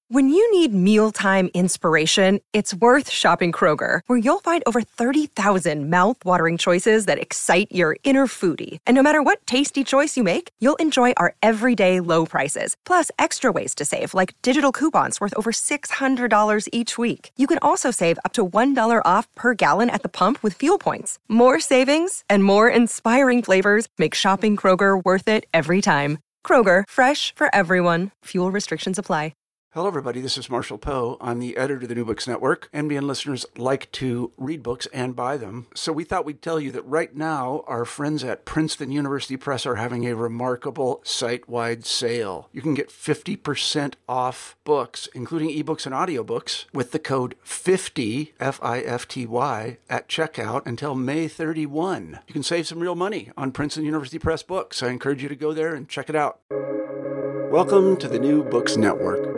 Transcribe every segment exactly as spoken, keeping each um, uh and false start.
When you need mealtime inspiration, it's worth shopping Kroger, where you'll find over thirty thousand mouth-watering choices that excite your inner foodie. And no matter what tasty choice you make, you'll enjoy our everyday low prices, plus extra ways to save, like digital coupons worth over six hundred dollars each week. You can also save up to one dollar off per gallon at the pump with fuel points. More savings and more inspiring flavors make shopping Kroger worth it every time. Kroger, fresh for everyone. Fuel restrictions apply. Hello, everybody. This is Marshall Poe. I'm the editor of the New Books Network. N B N listeners like to read books and buy them. So we thought we'd tell you that right now, our friends at Princeton University Press are having a remarkable site-wide sale. You can get fifty percent off books, including ebooks and audiobooks, with the code fifty, F I F T Y, at checkout until May thirty-first. You can save some real money on Princeton University Press books. I encourage you to go there and check it out. Welcome to the New Books Network.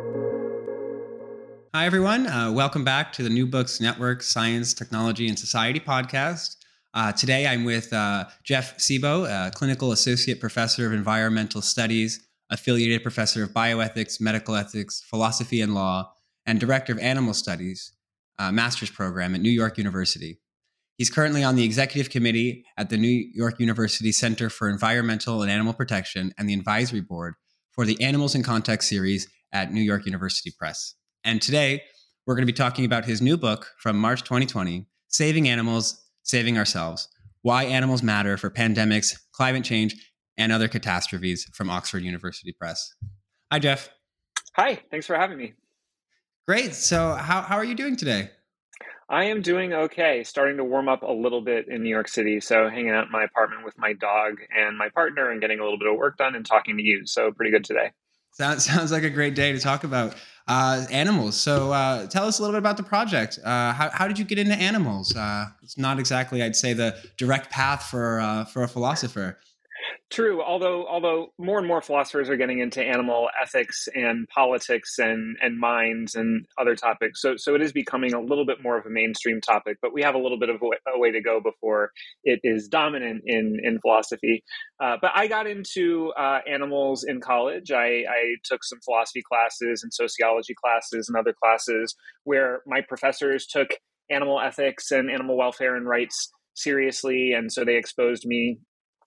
Hi, everyone. Uh, welcome back to the New Books Network Science, Technology, and Society podcast. Uh, today, I'm with uh, Jeff Sebo, a clinical associate professor of environmental studies, affiliated professor of bioethics, medical ethics, philosophy and law, and director of animal studies, uh, master's program at New York University. He's currently on the executive committee at the New York University Center for Environmental and Animal Protection and the advisory board for the Animals in Context series at New York University Press. And today, we're going to be talking about his new book from March twenty twenty, Saving Animals, Saving Ourselves, Why Animals Matter for Pandemics, Climate Change, and Other Catastrophes, from Oxford University Press. Hi, Jeff. Hi, thanks for having me. Great. So how, how are you doing today? I am doing okay, starting to warm up a little bit in New York City. So hanging out in my apartment with my dog and my partner and getting a little bit of work done and talking to you. So pretty good today. Sounds, sounds like a great day to talk about uh, animals. So uh, tell us a little bit about the project. Uh, how, how did you get into animals? Uh, it's not exactly, I'd say, the direct path for uh, for a philosopher. True, although although more and more philosophers are getting into animal ethics and politics and, and minds and other topics. So so it is becoming a little bit more of a mainstream topic, but we have a little bit of a way, a way to go before it is dominant in, in philosophy. Uh, but I got into uh, animals in college. I, I took some philosophy classes and sociology classes and other classes where my professors took animal ethics and animal welfare and rights seriously. And so they exposed me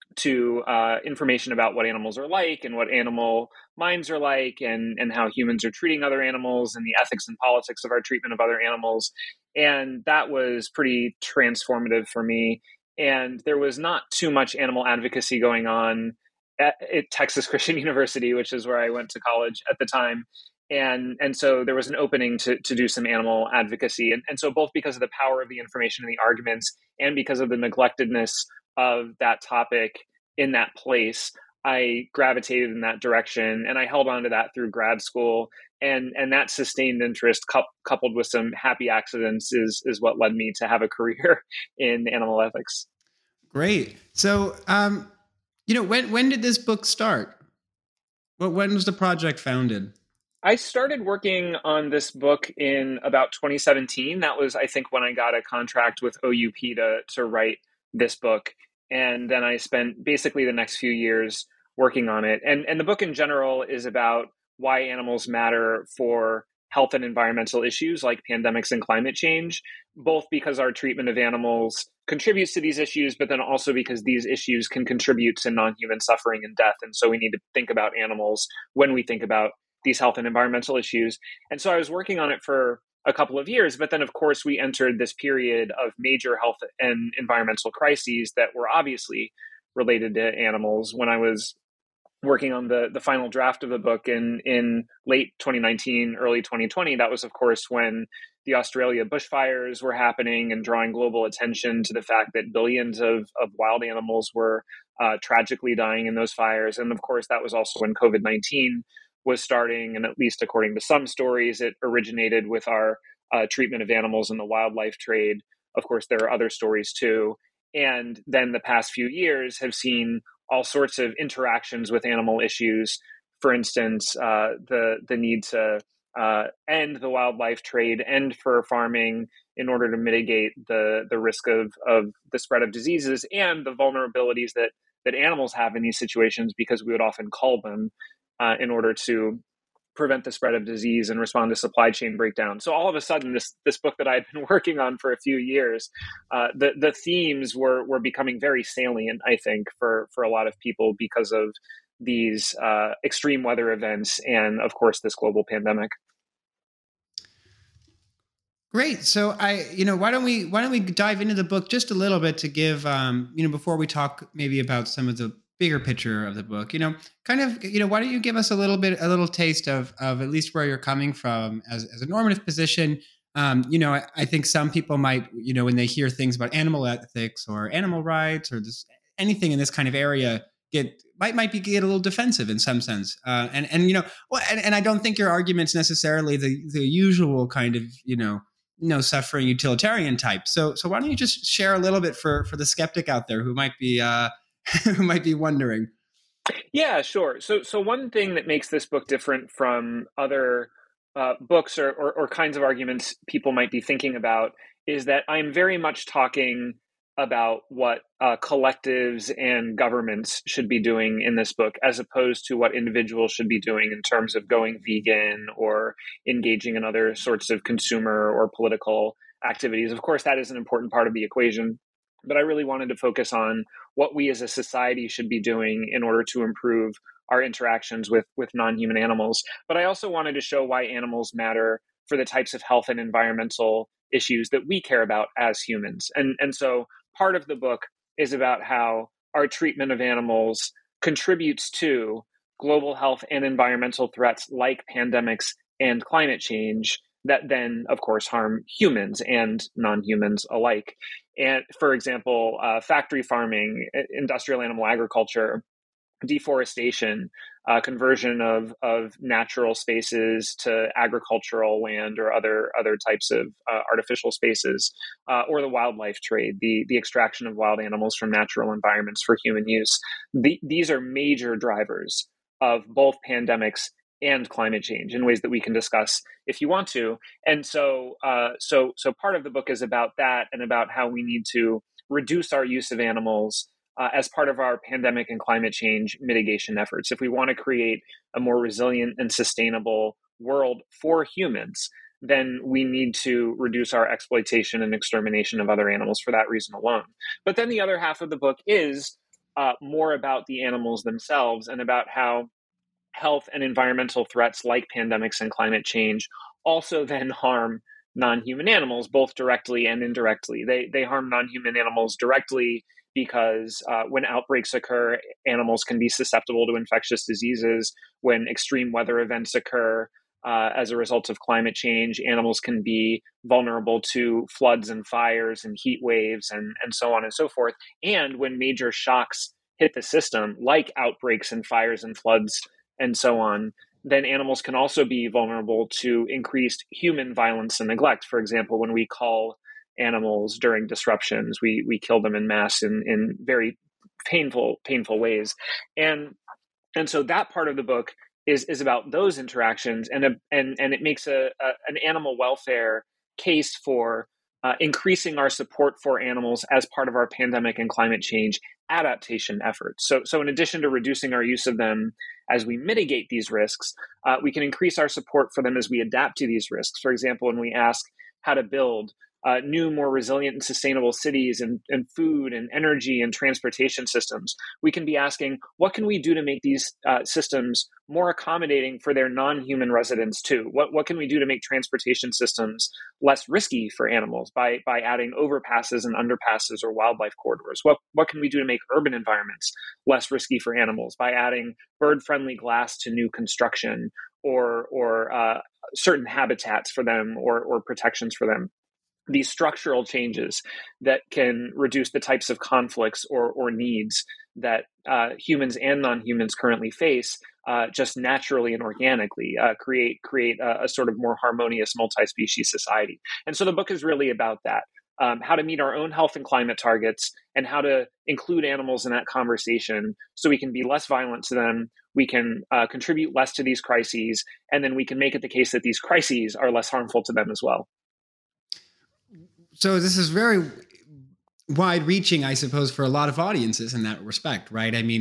to uh, information about what animals are like and what animal minds are like and, and how humans are treating other animals and the ethics and politics of our treatment of other animals. And that was pretty transformative for me. And there was not too much animal advocacy going on at, at Texas Christian University, which is where I went to college at the time. And and so there was an opening to, to do some animal advocacy. And, and so both because of the power of the information and the arguments and because of the neglectedness of that topic in that place, I gravitated in that direction and I held on to that through grad school. And and that sustained interest cu- coupled with some happy accidents is, is what led me to have a career in animal ethics. Great. So, um, you know, when when did this book start? Well, when was the project founded? I started working on this book in about twenty seventeen. That was, I think, when I got a contract with O U P to to write this book. And then I spent basically the next few years working on it. And, and the book in general is about why animals matter for health and environmental issues like pandemics and climate change, both because our treatment of animals contributes to these issues, but then also because these issues can contribute to non-human suffering and death. And so we need to think about animals when we think about these health and environmental issues. And so I was working on it for a couple of years, but then of course we entered this period of major health and environmental crises that were obviously related to animals. When I was working on the, the final draft of the book in, in late twenty nineteen, early twenty twenty, that was of course when the Australia bushfires were happening and drawing global attention to the fact that billions of, of wild animals were uh, tragically dying in those fires. And of course, that was also when COVID nineteen was starting, and at least according to some stories, it originated with our uh, treatment of animals in the wildlife trade. Of course, there are other stories too. And then the past few years have seen all sorts of interactions with animal issues. For instance, uh, the the need to uh, end the wildlife trade, end fur farming in order to mitigate the the risk of of the spread of diseases and the vulnerabilities that that animals have in these situations, because we would often cull them uh, in order to prevent the spread of disease and respond to supply chain breakdown. So all of a sudden, this this book that I'd been working on for a few years, uh, the the themes were were becoming very salient, I think, for for a lot of people because of these uh, extreme weather events and, of course, this global pandemic. Great. So I, you know, why don't we why don't we dive into the book just a little bit to give, um, you know, before we talk maybe about some of the bigger picture of the book, you know, kind of, you know, why don't you give us a little bit, a little taste of of at least where you're coming from as, as a normative position. Um, you know, I, I think some people might, you know, when they hear things about animal ethics or animal rights or this anything in this kind of area, get might might be get a little defensive in some sense. Uh, and and you know, well, and, and I don't think your argument's necessarily the the usual kind of, you know, no suffering utilitarian type. So so why don't you just share a little bit for for the skeptic out there who might be uh, who might be wondering? Yeah, sure. So so one thing that makes this book different from other uh, books or, or or kinds of arguments people might be thinking about is that I'm very much talking about what uh, collectives and governments should be doing in this book, as opposed to what individuals should be doing in terms of going vegan or engaging in other sorts of consumer or political activities. Of course, that is an important part of the equation, but I really wanted to focus on what we as a society should be doing in order to improve our interactions with, with non-human animals. But I also wanted to show why animals matter for the types of health and environmental issues that we care about as humans. And, and so part of the book is about how our treatment of animals contributes to global health and environmental threats like pandemics and climate change that then, of course, harm humans and non-humans alike. And for example, uh, factory farming, industrial animal agriculture, deforestation, uh, conversion of, of natural spaces to agricultural land or other other types of uh, artificial spaces, uh, or the wildlife trade, the, the extraction of wild animals from natural environments for human use. The, these are major drivers of both pandemics and climate change in ways that we can discuss if you want to. And so, uh, so, so part of the book is about that and about how we need to reduce our use of animals Uh, as part of our pandemic and climate change mitigation efforts. If we want to create a more resilient and sustainable world for humans, then we need to reduce our exploitation and extermination of other animals for that reason alone. But then the other half of the book is uh, more about the animals themselves and about how health and environmental threats like pandemics and climate change also then harm non-human animals, both directly and indirectly. They, they harm non-human animals directly because uh, when outbreaks occur, animals can be susceptible to infectious diseases. When extreme weather events occur uh, as a result of climate change, animals can be vulnerable to floods and fires and heat waves and, and so on and so forth. And when major shocks hit the system, like outbreaks and fires and floods and so on, then animals can also be vulnerable to increased human violence and neglect. For example, when we call animals during disruptions, we we kill them in mass in, in very painful, painful ways. And and so that part of the book is is about those interactions, and a, and and it makes a, a an animal welfare case for uh, increasing our support for animals as part of our pandemic and climate change adaptation efforts. So so in addition to reducing our use of them as we mitigate these risks, uh, we can increase our support for them as we adapt to these risks. For example, when we ask how to build Uh, new, more resilient and sustainable cities and, and food and energy and transportation systems, we can be asking, what can we do to make these uh, systems more accommodating for their non-human residents too? What what can we do to make transportation systems less risky for animals by by adding overpasses and underpasses or wildlife corridors? What what can we do to make urban environments less risky for animals by adding bird-friendly glass to new construction or or uh, certain habitats for them or or protections for them? These structural changes that can reduce the types of conflicts or, or needs that uh, humans and non-humans currently face uh, just naturally and organically uh, create create a, a sort of more harmonious multi-species society. And so the book is really about that, um, how to meet our own health and climate targets and how to include animals in that conversation so we can be less violent to them, we can uh, contribute less to these crises, and then we can make it the case that these crises are less harmful to them as well. So this is very wide-reaching, I suppose, for a lot of audiences in that respect, right? I mean,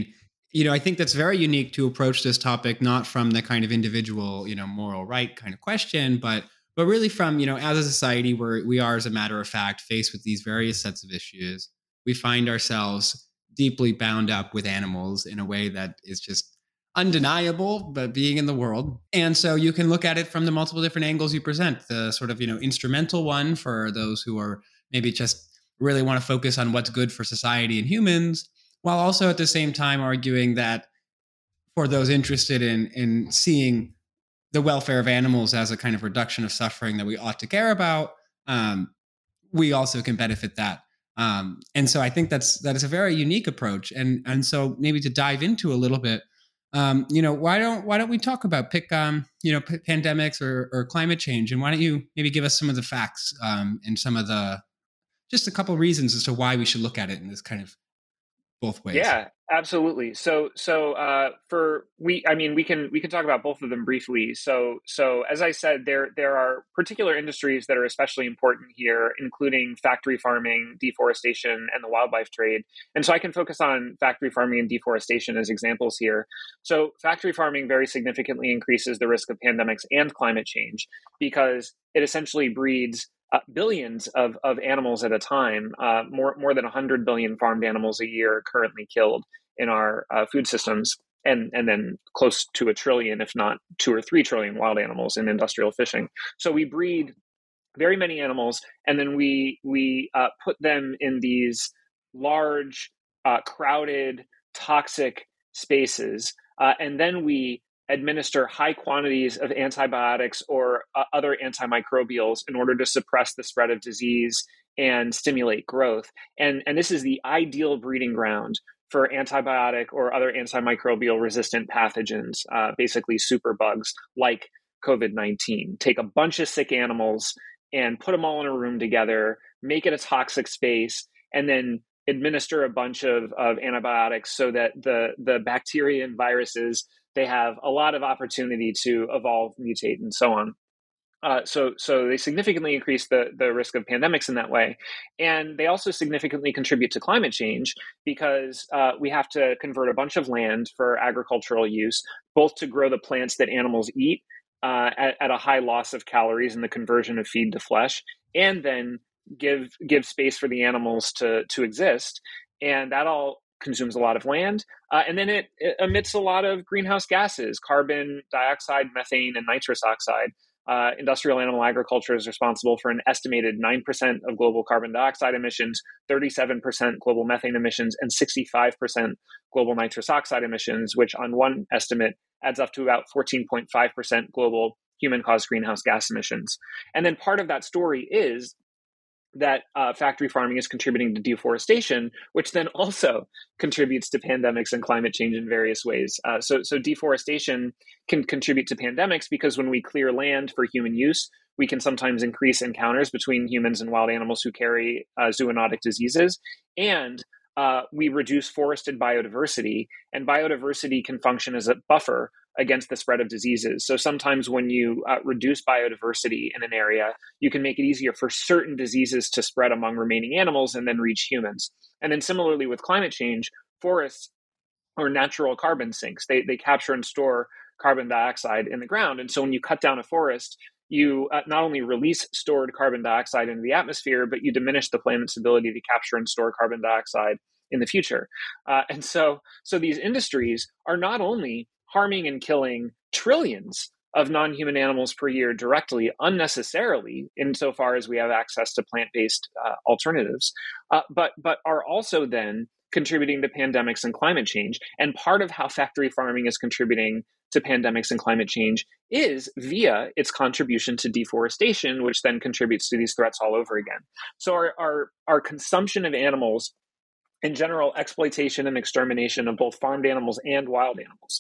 you know, I think that's very unique to approach this topic, not from the kind of individual, you know, moral right kind of question, but but really from, you know, as a society where we are, as a matter of fact, faced with these various sets of issues, we find ourselves deeply bound up with animals in a way that is just undeniable, but being in the world. And so you can look at it from the multiple different angles you present. The sort of, you know, instrumental one for those who are maybe just really want to focus on what's good for society and humans, while also at the same time arguing that for those interested in in seeing the welfare of animals as a kind of reduction of suffering that we ought to care about, um, we also can benefit that. Um, and so I think that's that is a very unique approach. And and so maybe to dive into a little bit, um, you know, why don't why don't we talk about pick um, you know p- pandemics or, or climate change, and why don't you maybe give us some of the facts um, and some of the just a couple of reasons as to why we should look at it in this kind of both ways. Yeah, absolutely. So, so uh, for we, I mean, we can we can talk about both of them briefly. So, so as I said, there there are particular industries that are especially important here, including factory farming, deforestation, and the wildlife trade. And so, I can focus on factory farming and deforestation as examples here. So, factory farming very significantly increases the risk of pandemics and climate change because it essentially breeds Uh, billions of, of animals at a time, uh, more more than one hundred billion farmed animals a year currently killed in our uh, food systems, and and then close to a trillion, if not two or three trillion wild animals in industrial fishing. So we breed very many animals, and then we we uh, put them in these large, uh, crowded, toxic spaces, uh, and then we administer high quantities of antibiotics or uh, other antimicrobials in order to suppress the spread of disease and stimulate growth. And, and this is the ideal breeding ground for antibiotic or other antimicrobial resistant pathogens, uh, basically superbugs like COVID nineteen. Take a bunch of sick animals and put them all in a room together, make it a toxic space, and then administer a bunch of, of antibiotics so that the, the bacteria and viruses, they have a lot of opportunity to evolve, mutate, and so on. Uh, so, so they significantly increase the, the risk of pandemics in that way. And they also significantly contribute to climate change because uh, we have to convert a bunch of land for agricultural use, both to grow the plants that animals eat uh, at, at a high loss of calories in the conversion of feed to flesh, and then give give space for the animals to to exist. And that all consumes a lot of land. Uh, and then it, it emits a lot of greenhouse gases, carbon dioxide, methane, and nitrous oxide. Uh, industrial animal agriculture is responsible for an estimated nine percent of global carbon dioxide emissions, thirty-seven percent global methane emissions, and sixty-five percent global nitrous oxide emissions, which on one estimate adds up to about fourteen point five percent global human-caused greenhouse gas emissions. And then part of that story is that uh, factory farming is contributing to deforestation, which then also contributes to pandemics and climate change in various ways. Uh, so, so deforestation can contribute to pandemics because when we clear land for human use, we can sometimes increase encounters between humans and wild animals who carry uh, zoonotic diseases. And uh, we reduce forested biodiversity, and biodiversity can function as a buffer against the spread of diseases. So sometimes when you uh, reduce biodiversity in an area, you can make it easier for certain diseases to spread among remaining animals and then reach humans. And then similarly with climate change, forests are natural carbon sinks. They, they capture and store carbon dioxide in the ground. And so when you cut down a forest, you uh, not only release stored carbon dioxide into the atmosphere, but you diminish the planet's ability to capture and store carbon dioxide in the future. Uh, and so, so these industries are not only harming and killing trillions of non-human animals per year directly, unnecessarily, insofar as we have access to plant-based uh, alternatives, uh, but but are also then contributing to pandemics and climate change. And part of how factory farming is contributing to pandemics and climate change is via its contribution to deforestation, which then contributes to these threats all over again. So our our, our consumption of animals, in general, exploitation and extermination of both farmed animals and wild animals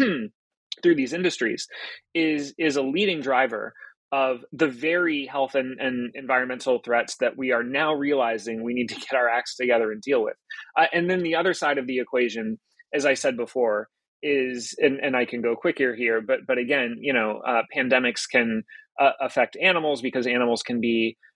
through these industries is, is a leading driver of the very health and, and environmental threats that we are now realizing we need to get our acts together and deal with. Uh, and then the other side of the equation, as I said before, is, and, and I can go quicker here, but but again, you know, uh, pandemics can uh, affect animals because animals can be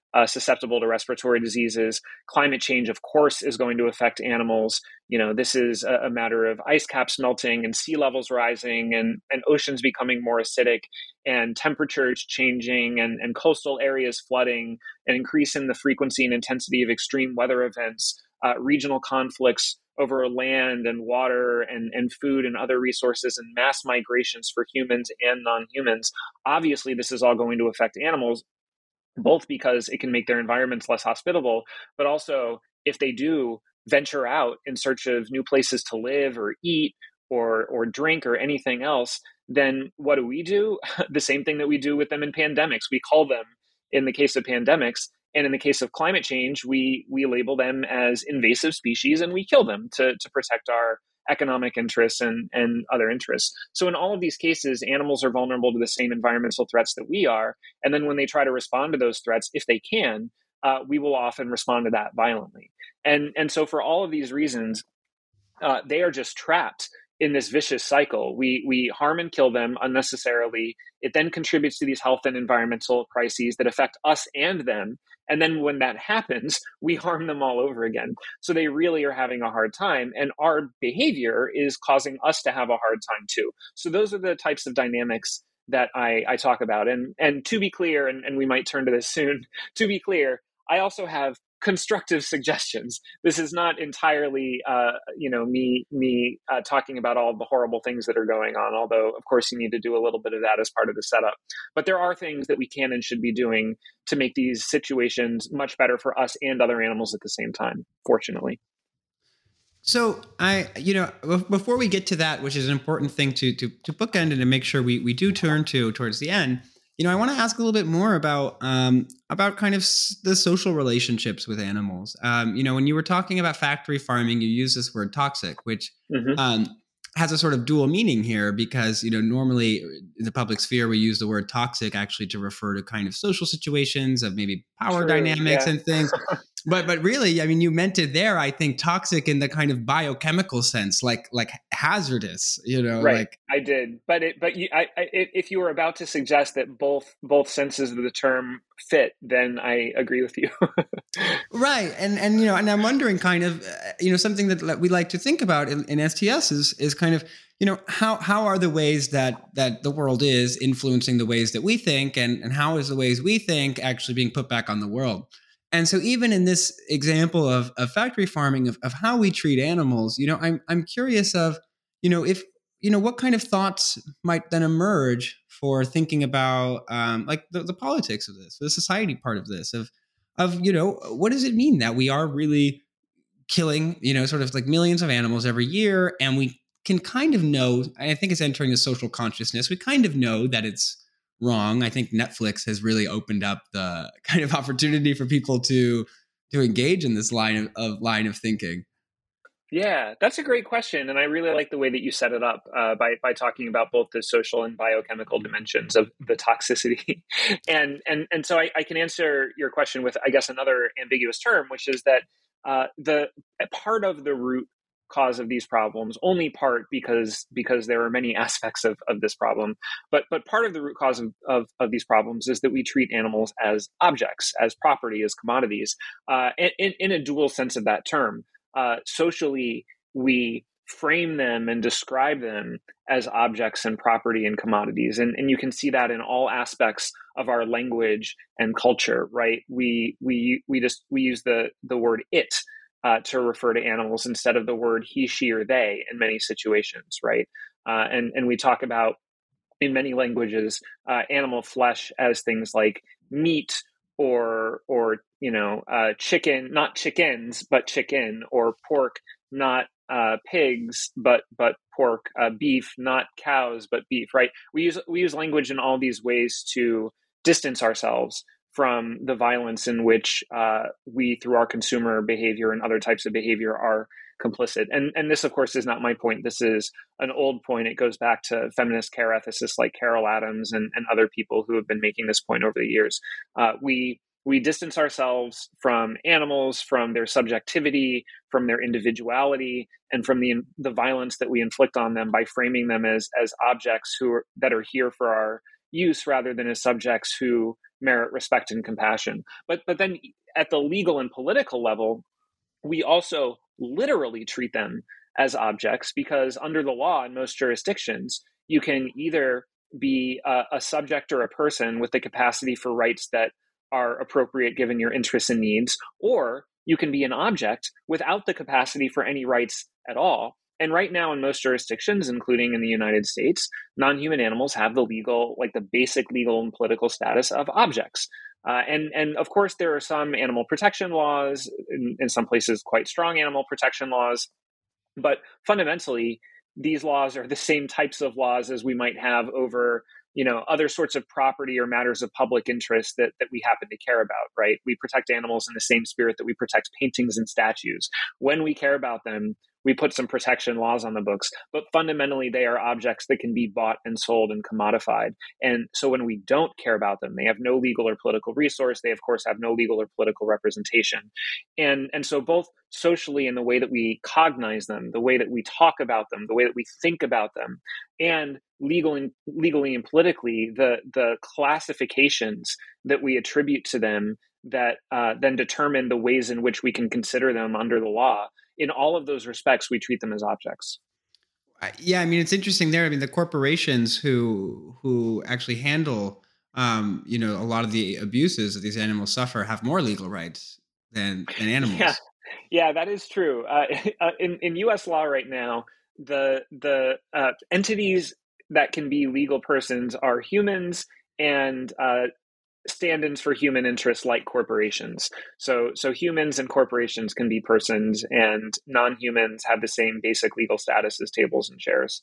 uh, susceptible to respiratory diseases. Climate change, of course, is going to affect animals. You know, this is a, a matter of ice caps melting and sea levels rising and, and oceans becoming more acidic and temperatures changing and, and coastal areas flooding, and increase in the frequency and intensity of extreme weather events, uh, regional conflicts over land and water and, and food and other resources, and mass migrations for humans and non-humans. Obviously, this is all going to affect animals, both because it can make their environments less hospitable, but also if they do venture out in search of new places to live or eat or or drink or anything else, then what do we do? The same thing that we do with them in pandemics. We call them, in the case of pandemics, and in the case of climate change, we we label them as invasive species and we kill them to, to protect our economic interests and, and other interests. So in all of these cases, animals are vulnerable to the same environmental threats that we are. And then when they try to respond to those threats, if they can, uh, we will often respond to that violently. And, and so for all of these reasons, uh, they are just trapped in this vicious cycle. We we harm and kill them unnecessarily. It then contributes to these health and environmental crises that affect us and them. And then when that happens, we harm them all over again. So they really are having a hard time. And our behavior is causing us to have a hard time too. So those are the types of dynamics that I, I talk about. And, and to be clear, and, and we might turn to this soon, to be clear, I also have constructive suggestions. This is not entirely, uh, you know, me me uh, talking about all the horrible things that are going on, although, of course, you need to do a little bit of that as part of the setup. But there are things that we can and should be doing to make these situations much better for us and other animals at the same time, fortunately. So I, you know, before we get to that, which is an important thing to to to bookend and to make sure we we do turn to towards the end, you know, I want to ask a little bit more about um, about kind of s- the social relationships with animals. Um, you know, when you were talking about factory farming, you use this word toxic, which mm-hmm. um, has a sort of dual meaning here because, you know, normally in the public sphere, we use the word toxic actually to refer to kind of social situations of maybe power True, dynamics yeah. and things. But but really, I mean, you meant it there, I think, toxic in the kind of biochemical sense, like like hazardous, you know, right. like I did. But it but you, I, I, if you were about to suggest that both both senses of the term fit, then I agree with you. Right. And, and, you know, and I'm wondering kind of, uh, you know, something that we like to think about in, in S T S is, is kind of, you know, how, how are the ways that, that the world is influencing the ways that we think, and, and how is the ways we think actually being put back on the world? And so even in this example of, of factory farming, of, of how we treat animals, you know, I'm, I'm curious of, you know, if, you know, what kind of thoughts might then emerge for thinking about um, like the, the politics of this, the society part of this, of, of, you know, what does it mean that we are really killing, you know, sort of like millions of animals every year? And we can kind of know, I think it's entering the social consciousness. We kind of know that it's wrong. I think Netflix has really opened up the kind of opportunity for people to, to engage in this line of, of line of thinking. Yeah, that's a great question. And I really like the way that you set it up uh, by by talking about both the social and biochemical dimensions of the toxicity. and and and so I, I can answer your question with, I guess, another ambiguous term, which is that uh, the part of the root cause of these problems, only part because because there are many aspects of, of this problem, but but part of the root cause of, of, of these problems is that we treat animals as objects, as property, as commodities, uh, in, in a dual sense of that term. Uh, socially, we frame them and describe them as objects and property and commodities. And, and you can see that in all aspects of our language and culture, right? We we we just we use the the word it uh, to refer to animals instead of the word he, she, or they in many situations, right? Uh, and, and we talk about, in many languages, uh, animal flesh as things like meat, or, or, you know, uh, chicken, not chickens, but chicken, or pork, not uh, pigs, but, but pork, uh, beef, not cows, but beef, right? We use, we use language in all these ways to distance ourselves from the violence in which uh, we, through our consumer behavior and other types of behavior, are complicit. And and this, of course, is not my point. This is an old point. It goes back to feminist care ethicists like Carol Adams and, and other people who have been making this point over the years. Uh, we we distance ourselves from animals, from their subjectivity, from their individuality, and from the the violence that we inflict on them by framing them as as objects who are, that are here for our use rather than as subjects who merit respect and compassion. But but then at the legal and political level, we also literally treat them as objects, because under the law in most jurisdictions, you can either be a, a subject or a person with the capacity for rights that are appropriate given your interests and needs, or you can be an object without the capacity for any rights at all. And right now in most jurisdictions, including in the United States, non-human animals have the legal, like the basic legal and political status of objects. Uh, and, and of course, there are some animal protection laws, in, in some places quite strong animal protection laws. But fundamentally, these laws are the same types of laws as we might have over, you know, other sorts of property or matters of public interest that, that we happen to care about, right? We protect animals in the same spirit that we protect paintings and statues. When we care about them, we put some protection laws on the books, but fundamentally they are objects that can be bought and sold and commodified. And so when we don't care about them, they have no legal or political resource. They, of course, have no legal or political representation. And, and so both socially in the way that we cognize them, the way that we talk about them, the way that we think about them, and legally, legally and politically, the, the classifications that we attribute to them that uh, then determine the ways in which we can consider them under the law. In all of those respects, we treat them as objects. Yeah, I mean, it's interesting there. I mean, the corporations who who actually handle, um, you know, a lot of the abuses that these animals suffer have more legal rights than than animals. Yeah, yeah, that is true. Uh, in in U S law right now, the the uh, entities that can be legal persons are humans and uh, stand-ins for human interests like corporations. So so humans and corporations can be persons, and non-humans have the same basic legal status as tables and chairs.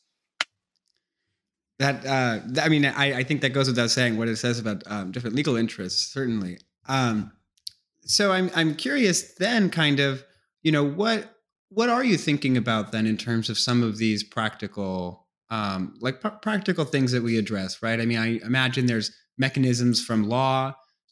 That, uh, I mean, I, I think that goes without saying what it says about um, different legal interests, certainly. Um, so I'm I'm curious then, kind of, you know, what what are you thinking about then in terms of some of these practical, um, like pr- practical things that we address, right? I mean, I imagine there's mechanisms from law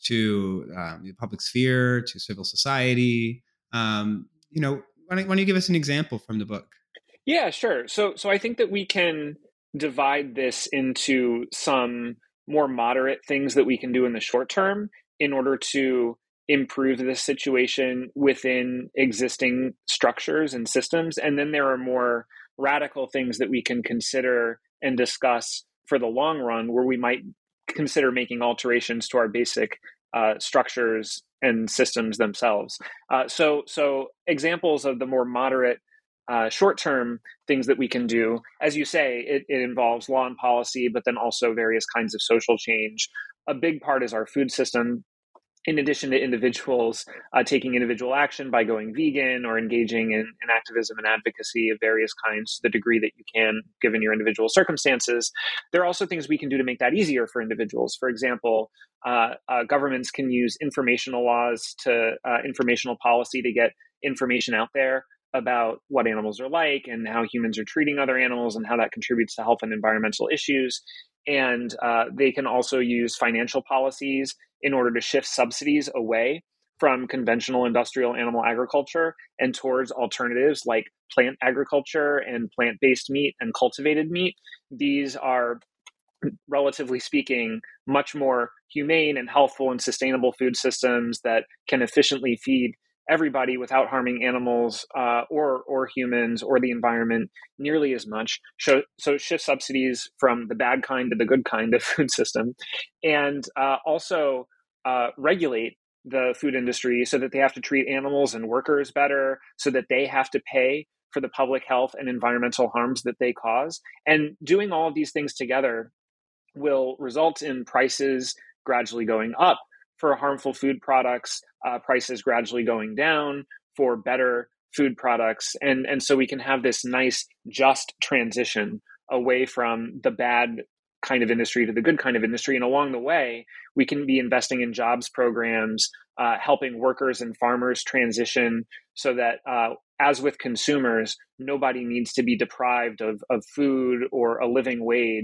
to um, the public sphere to civil society. Um, you know, why don't, why don't you give us an example from the book? Yeah, sure. So, so I think that we can divide this into some more moderate things that we can do in the short term in order to improve the situation within existing structures and systems. And then there are more radical things that we can consider and discuss for the long run, where we might consider making alterations to our basic uh, structures and systems themselves. Uh, so, so examples of the more moderate uh, short-term things that we can do, as you say, it, it involves law and policy, but then also various kinds of social change. A big part is our food system. In addition to individuals uh, taking individual action by going vegan or engaging in, in activism and advocacy of various kinds to the degree that you can, given your individual circumstances, there are also things we can do to make that easier for individuals. For example, uh, uh, governments can use informational laws to uh, informational policy to get information out there about what animals are like and how humans are treating other animals and how that contributes to health and environmental issues. And uh, they can also use financial policies in order to shift subsidies away from conventional industrial animal agriculture and towards alternatives like plant agriculture and plant-based meat and cultivated meat. These are, relatively speaking, much more humane and healthful and sustainable food systems that can efficiently feed everybody without harming animals uh, or or humans or the environment nearly as much. So, so shift subsidies from the bad kind to the good kind of food system, and uh, also uh, regulate the food industry so that they have to treat animals and workers better, so that they have to pay for the public health and environmental harms that they cause. And doing all of these things together will result in prices gradually going up for harmful food products, uh, prices gradually going down for better food products. And, and so we can have this nice, just transition away from the bad kind of industry to the good kind of industry. And along the way, we can be investing in jobs programs, uh, helping workers and farmers transition so that, uh, as with consumers, nobody needs to be deprived of, of food or a living wage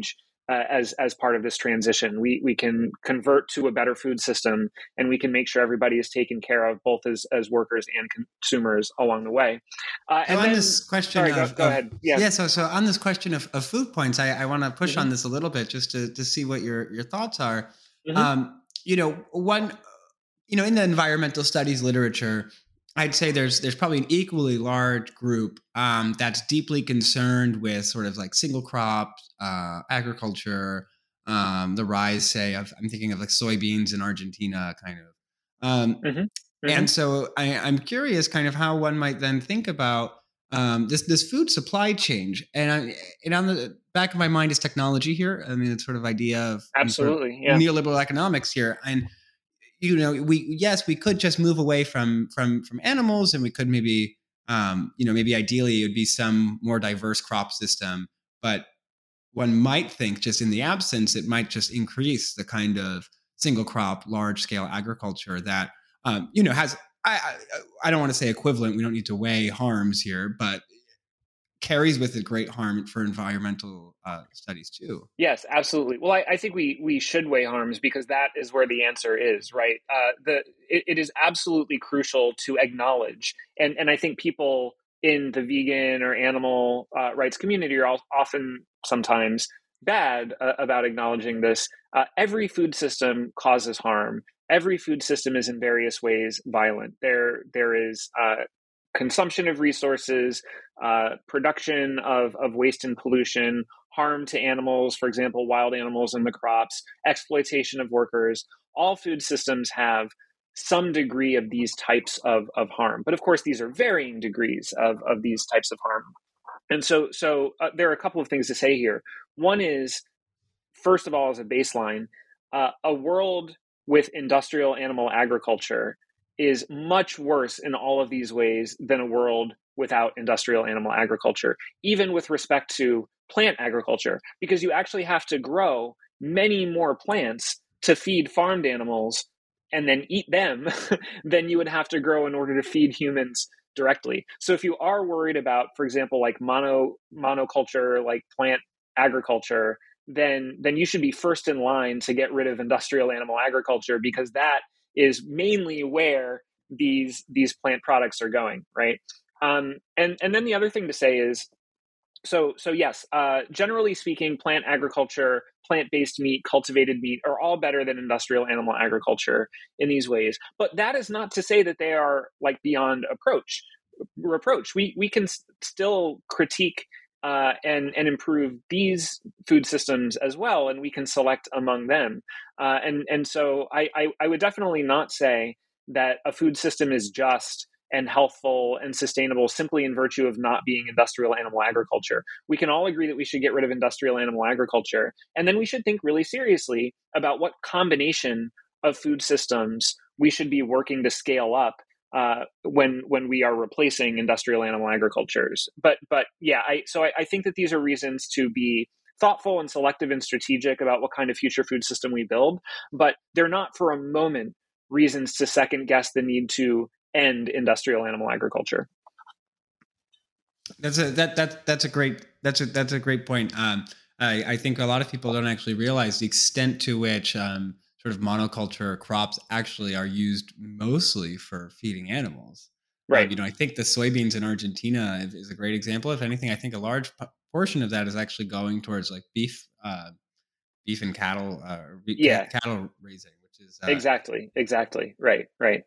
uh, as as part of this transition. We we can convert to a better food system, and we can make sure everybody is taken care of, both as as workers and consumers along the way. Uh, so and on then, this question sorry, of, go, go of ahead. Yeah. yeah, so so on this question of, of food points, I, I want to push Mm-hmm. on this a little bit just to to see what your your thoughts are. Mm-hmm. Um, you know, one, you know, in the environmental studies literature, I'd say there's there's probably an equally large group um, that's deeply concerned with sort of like single crop uh, agriculture, um, the rise, say, of I'm thinking of like soybeans in Argentina, kind of. Um, Mm-hmm. Mm-hmm. and so I, I'm curious, kind of how one might then think about um, this this food supply change, and I, and on the back of my mind is technology here. I mean, it's sort of idea of Absolutely, sort of yeah. neoliberal economics here, and you know, we yes, we could just move away from from from animals, and we could maybe, um, you know, maybe ideally it would be some more diverse crop system. But one might think, just in the absence, it might just increase the kind of single crop, large scale agriculture that um, you know has. I, I I don't want to say equivalent. We don't need to weigh harms here, but carries with it great harm for environmental uh, studies too. Yes, absolutely. Well, I, I think we we should weigh harms, because that is where the answer is, right? Uh, the it, it is absolutely crucial to acknowledge, and and I think people in the vegan or animal uh, rights community are all, often sometimes bad uh, about acknowledging this. Uh, every food system causes harm. Every food system is in various ways violent. There there is uh, consumption of resources, uh, production of, of waste and pollution, harm to animals, for example, wild animals in the crops, exploitation of workers. All food systems have some degree of these types of, of harm. But of course, these are varying degrees of, of these types of harm. And so, so uh, there are a couple of things to say here. One is, first of all, as a baseline, uh, a world with industrial animal agriculture is much worse in all of these ways than a world without industrial animal agriculture, even with respect to plant agriculture, because you actually have to grow many more plants to feed farmed animals and then eat them than you would have to grow in order to feed humans directly. So if you are worried about, for example, like mono monoculture, like plant agriculture, then then you should be first in line to get rid of industrial animal agriculture, because that is mainly where these these plant products are going, right? Um, and and then the other thing to say is, so so yes, uh, generally speaking, plant agriculture, plant-based meat, cultivated meat are all better than industrial animal agriculture in these ways. But that is not to say that they are like beyond approach reproach. We we can s- still critique uh, and and improve these food systems as well, and we can select among them. Uh, and and so I, I I would definitely not say that a food system is just and healthful and sustainable simply in virtue of not being industrial animal agriculture. We can all agree that we should get rid of industrial animal agriculture, and then we should think really seriously about what combination of food systems we should be working to scale up uh, when when we are replacing industrial animal agricultures. But but yeah, I so I, I think that these are reasons to be thoughtful and selective and strategic about what kind of future food system we build, but they're not for a moment reasons to second guess the need to end industrial animal agriculture. That's a that that that's a great that's a that's a great point. Um, I, I think a lot of people don't actually realize the extent to which um, sort of monoculture crops actually are used mostly for feeding animals. Right. Um, you know, I think the soybeans in Argentina is a great example. If anything, I think a large p- portion of that is actually going towards like beef, uh, beef and cattle, uh, yeah, cattle raising, which is uh, exactly, exactly right, right.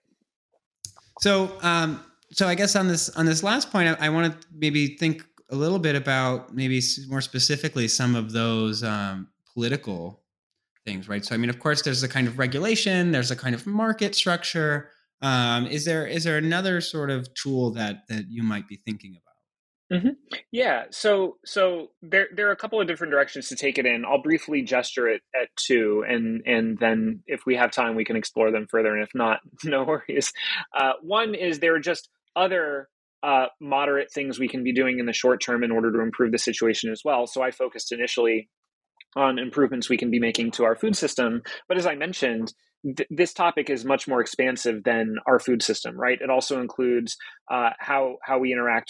So, um, so I guess on this on this last point, I, I want to maybe think a little bit about maybe more specifically some of those um, political things, right? So, I mean, of course, there's a kind of regulation, there's a kind of market structure. Um, is there is there another sort of tool that that you might be thinking about? Mm-hmm. Yeah, so so there there are a couple of different directions to take it in. I'll briefly gesture it at two, and and then if we have time, we can explore them further. And if not, no worries. Uh, one is there are just other uh, moderate things we can be doing in the short term in order to improve the situation as well. So I focused initially on improvements we can be making to our food system, but as I mentioned, th- this topic is much more expansive than our food system, right? It also includes uh, how how we interact with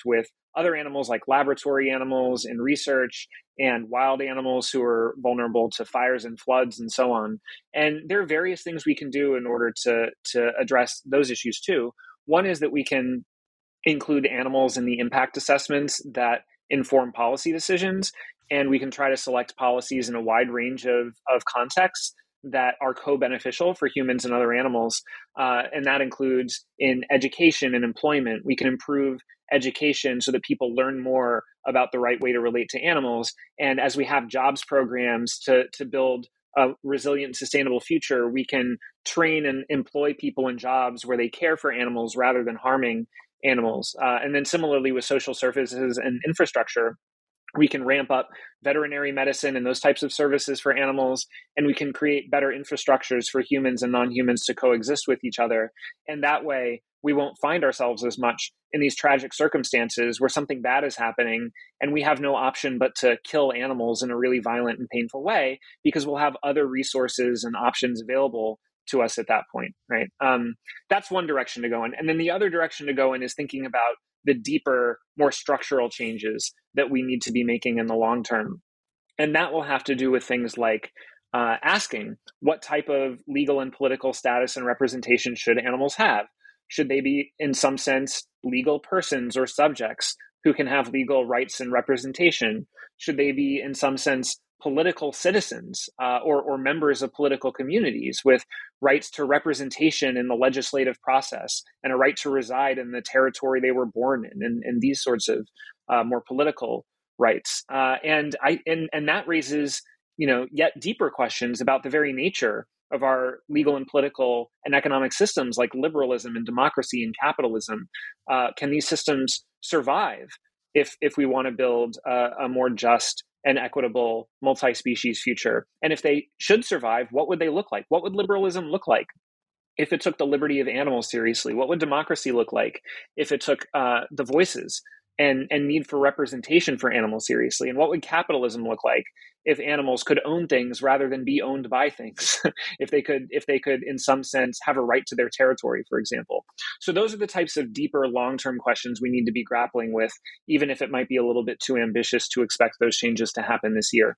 other animals like laboratory animals in research and wild animals who are vulnerable to fires and floods and so on. And there are various things we can do in order to, to address those issues too. One is that we can include animals in the impact assessments that inform policy decisions, and we can try to select policies in a wide range of, of contexts that are co-beneficial for humans and other animals. Uh, and that includes in education and employment. We can improve education so that people learn more about the right way to relate to animals. And as we have jobs programs to, to build a resilient, sustainable future, we can train and employ people in jobs where they care for animals rather than harming animals. Uh, and then similarly with social services and infrastructure, we can ramp up veterinary medicine and those types of services for animals, and we can create better infrastructures for humans and non-humans to coexist with each other. And that way, we won't find ourselves as much in these tragic circumstances where something bad is happening and we have no option but to kill animals in a really violent and painful way, because we'll have other resources and options available to us at that point, right? Um, that's one direction to go in. And then the other direction to go in is thinking about the deeper, more structural changes that we need to be making in the long term. And that will have to do with things like uh, asking what type of legal and political status and representation should animals have? Should they be, in some sense, legal persons or subjects who can have legal rights and representation? Should they be, in some sense, political citizens uh, or, or members of political communities with rights to representation in the legislative process and a right to reside in the territory they were born in, and, and these sorts of uh, more political rights. Uh, and I and, and that raises, you know, yet deeper questions about the very nature of our legal and political and economic systems like liberalism and democracy and capitalism. Uh, can these systems survive if if we want to build a, a more just and equitable multi-species future? And if they should survive, what would they look like? What would liberalism look like if it took the liberty of animals seriously? What would democracy look like if it took uh, the voices and, and need for representation for animals seriously? And what would capitalism look like if animals could own things rather than be owned by things? if they could, if they could, in some sense, have a right to their territory, for example. So those are the types of deeper, long-term questions we need to be grappling with, even if it might be a little bit too ambitious to expect those changes to happen this year.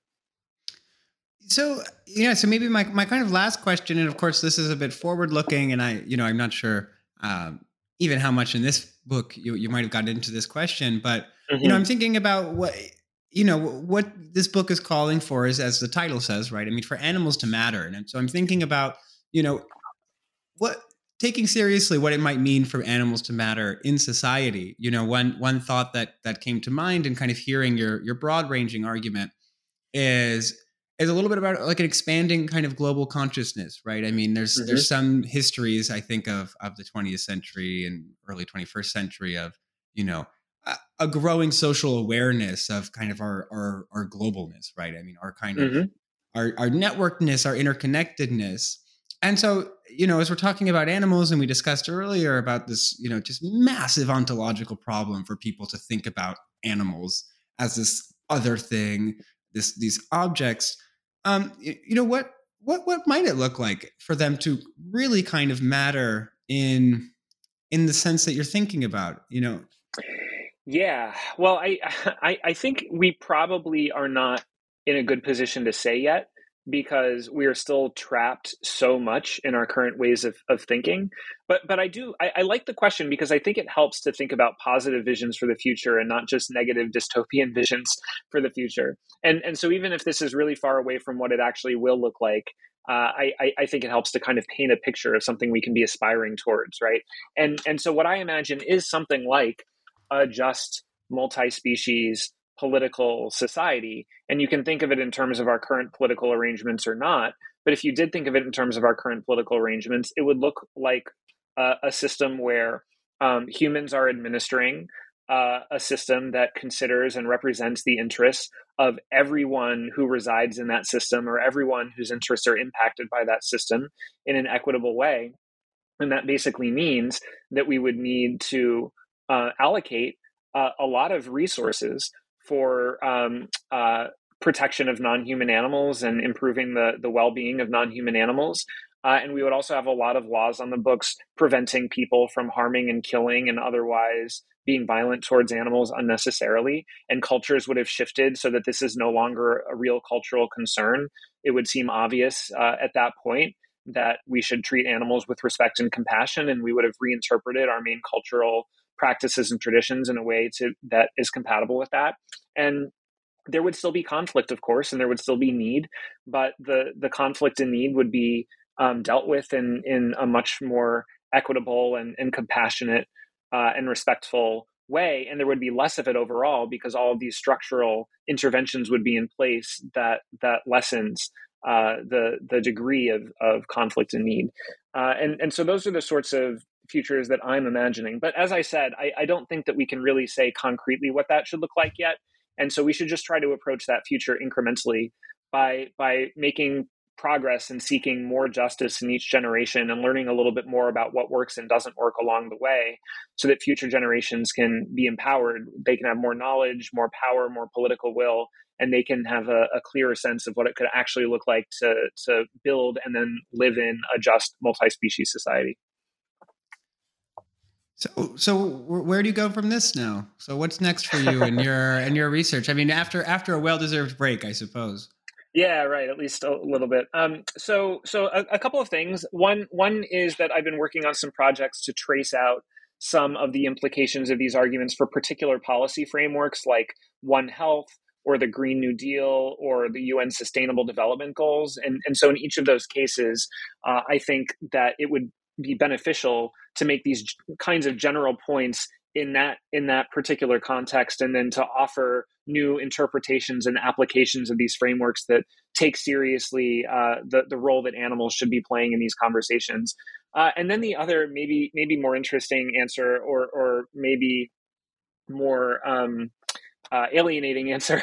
So, yeah, so maybe my, my kind of last question, and of course, this is a bit forward looking, and I, you know, I'm not sure um, even how much in this book you, you might have gotten into this question, but, mm-hmm. you know, I'm thinking about what, you know, what this book is calling for is, as the title says, right? I mean, for animals to matter. And so I'm thinking about, you know, what, taking seriously what it might mean for animals to matter in society. You know, one, one thought that, that came to mind and kind of hearing your, your broad ranging argument is, is a little bit about like an expanding kind of global consciousness, right? I mean, there's, mm-hmm. there's some histories, I think, of, of the twentieth century and early twenty-first century of, you know, a, a growing social awareness of kind of our, our, our globalness, right? I mean, our kind of, mm-hmm. our, our networkedness, our interconnectedness. And so, you know, as we're talking about animals, and we discussed earlier about this, you know, just massive ontological problem for people to think about animals as this other thing, this, these objects, um, you, you know, what, what, what might it look like for them to really kind of matter in, in the sense that you're thinking about, you know? Yeah, well, I, I, I think we probably are not in a good position to say yet, because we are still trapped so much in our current ways of, of thinking. But but I do, I, I like the question because I think it helps to think about positive visions for the future and not just negative dystopian visions for the future. And and so even if this is really far away from what it actually will look like, uh, I, I think it helps to kind of paint a picture of something we can be aspiring towards, right? And and so what I imagine is something like a just multi-species political society. And you can think of it in terms of our current political arrangements or not. But if you did think of it in terms of our current political arrangements, it would look like a, a system where um, humans are administering uh, a system that considers and represents the interests of everyone who resides in that system, or everyone whose interests are impacted by that system, in an equitable way. And that basically means that we would need to uh, allocate uh, a lot of resources for um, uh, protection of non-human animals and improving the, the well-being of non-human animals, Uh, and we would also have a lot of laws on the books preventing people from harming and killing and otherwise being violent towards animals unnecessarily. And cultures would have shifted so that this is no longer a real cultural concern. It would seem obvious uh, at that point that we should treat animals with respect and compassion, and we would have reinterpreted our main cultural practices and traditions in a way to that is compatible with that. And there would still be conflict, of course, and there would still be need, but the the conflict and need would be um, dealt with in in a much more equitable and, and compassionate uh, and respectful way, and there would be less of it overall because all of these structural interventions would be in place that that lessens uh, the the degree of of conflict and need, uh, and and so those are the sorts of futures that I'm imagining. But as I said, I, I don't think that we can really say concretely what that should look like yet. And so we should just try to approach that future incrementally by by making progress and seeking more justice in each generation and learning a little bit more about what works and doesn't work along the way so that future generations can be empowered. They can have more knowledge, more power, more political will, and they can have a, a clearer sense of what it could actually look like to, to build and then live in a just multi-species society. So, so where do you go from this now? So what's next for you and your and your research? I mean, after after a well-deserved break, I suppose. Yeah, right. At least a little bit. Um, so, so a, a couple of things. One, one is that I've been working on some projects to trace out some of the implications of these arguments for particular policy frameworks like One Health or the Green New Deal or the U N Sustainable Development Goals. And, and so in each of those cases, uh, I think that it would be beneficial to make these kinds of general points in that in that particular context, and then to offer new interpretations and applications of these frameworks that take seriously uh, the the role that animals should be playing in these conversations. Uh, and then the other, maybe maybe more interesting answer, or or maybe more um, uh, alienating answer,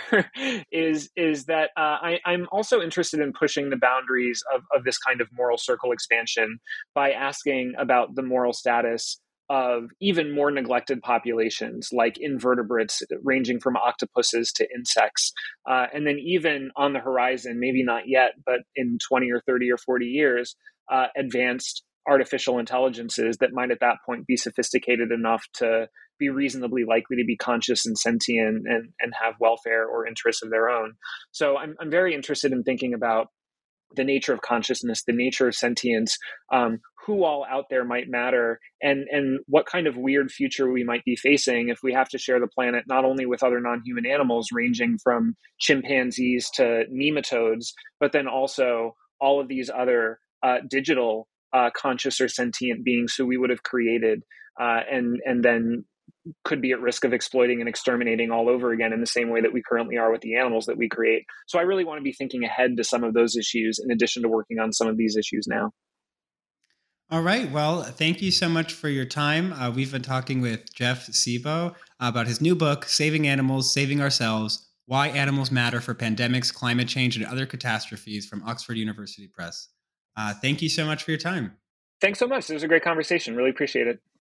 is is that uh, I, I'm also interested in pushing the boundaries of of this kind of moral circle expansion by asking about the moral status of even more neglected populations like invertebrates ranging from octopuses to insects. Uh, and then even on the horizon, maybe not yet, but in twenty or thirty or forty years, uh, advanced artificial intelligences that might at that point be sophisticated enough to be reasonably likely to be conscious and sentient and, and have welfare or interests of their own. So I'm, I'm very interested in thinking about the nature of consciousness, the nature of sentience, um, who all out there might matter, and and what kind of weird future we might be facing if we have to share the planet not only with other non-human animals ranging from chimpanzees to nematodes, but then also all of these other uh, digital uh, conscious or sentient beings who we would have created uh, and and then could be at risk of exploiting and exterminating all over again in the same way that we currently are with the animals that we create. So I really want to be thinking ahead to some of those issues in addition to working on some of these issues now. All right. Well, thank you so much for your time. Uh, we've been talking with Jeff Sebo about his new book, Saving Animals, Saving Ourselves, Why Animals Matter for Pandemics, Climate Change, and Other Catastrophes, from Oxford University Press. Uh, thank you so much for your time. Thanks so much. It was a great conversation. Really appreciate it.